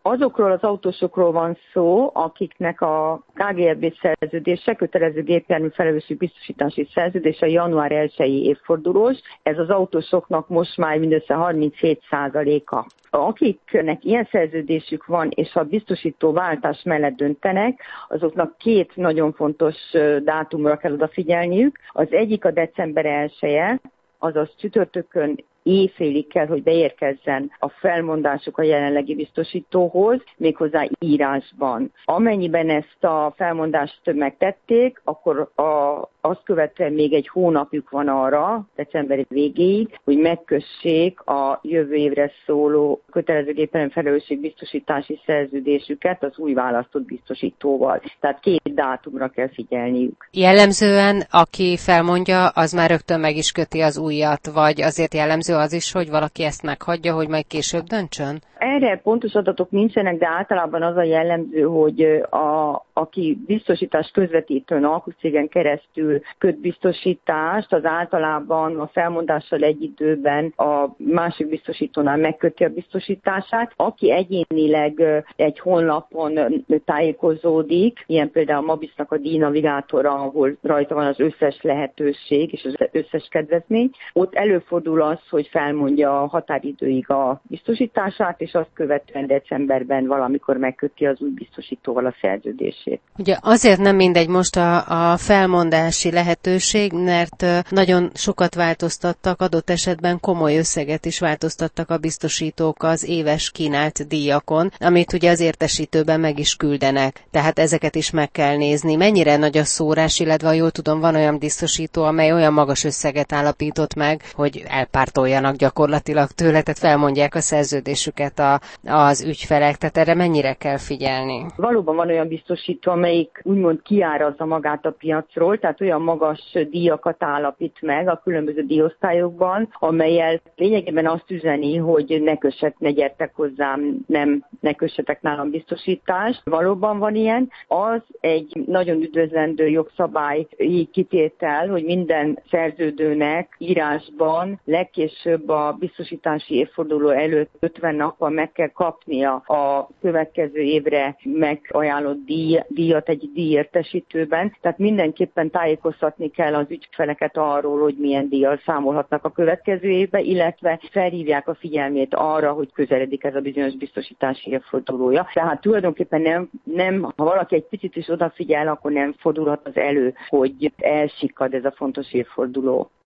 Azokról az autósokról van szó, akiknek a KGRB szerződése, kötelező gépjármű felelősségbiztosítási szerződése január 1-i évfordulós. Ez az autósoknak most már mindössze 37%-a. Akiknek ilyen szerződésük van, és a biztosító váltás mellett döntenek, azoknak két nagyon fontos dátumra kell odafigyelniük. Az egyik a december 1-e, azaz csütörtökön éjfélig kell, hogy beérkezzen a felmondásuk a jelenlegi biztosítóhoz, méghozzá írásban. Amennyiben ezt a felmondást megtették, akkor azt követően még egy hónapjuk van arra, december végéig, hogy megkössék a jövő évre szóló kötelező gépjármű felelősségbiztosítási szerződésüket az új választott biztosítóval. Tehát két dátumra kell figyelniük. Jellemzően, aki felmondja, az már rögtön meg is köti az újat, vagy azért jellemző az is, hogy valaki ezt meghagyja, hogy majd később döntsön? Erre pontos adatok nincsenek, de általában az a jellemző, hogy aki biztosítás közvetítőn, alkucégen keresztül köt biztosítást, az általában a felmondással egy időben a másik biztosítónál megköti a biztosítását. Aki egyénileg egy honlapon tájékozódik, ilyen például a Mabisnak a díjnavigátora, ahol rajta van az összes lehetőség és az összes kedvezmény, ott előfordul az, hogy felmondja a határidőig a biztosítását, és azt követően decemberben valamikor megköti az új biztosítóval a szerződését. Ugye azért nem mindegy most a felmondási lehetőség, mert nagyon sokat változtattak, adott esetben komoly összeget is változtattak a biztosítók az éves kínált díjakon, amit ugye az értesítőben meg is küldenek. Tehát ezeket is meg kell nézni. Mennyire nagy a szórás, illetve ha jól tudom, van olyan biztosító, amely olyan magas összeget állapított meg, hogy elpártoljanak gyakorlatilag tőle, tehát felmondják a szerződésüket az ügyfelek, tehát erre mennyire kell figyelni? Valóban van olyan biztosító, amelyik úgymond kiárazza magát a piacról, tehát olyan magas díjakat állapít meg a különböző díjosztályokban, amellyel lényegében azt üzeni, hogy ne gyertek hozzám, ne kössetek nálam biztosítást. Valóban van ilyen. Az egy nagyon üdvözlendő jogszabályi kitétel, hogy minden szerződőnek írásban legkésőbb a biztosítási évforduló előtt 50 nappal meg kell kapnia a következő évre megajánlott díjat egy díjértesítőben. Tehát mindenképpen tájékoztatni kell az ügyfeleket arról, hogy milyen díjjal számolhatnak a következő évbe, illetve felhívják a figyelmét arra, hogy közeledik ez a bizonyos biztosítási évfordulója. Tehát tulajdonképpen nem, ha valaki egy picit is odafigyel, akkor nem fordulhat az elő, hogy elsikkad ez a fontos évforduló.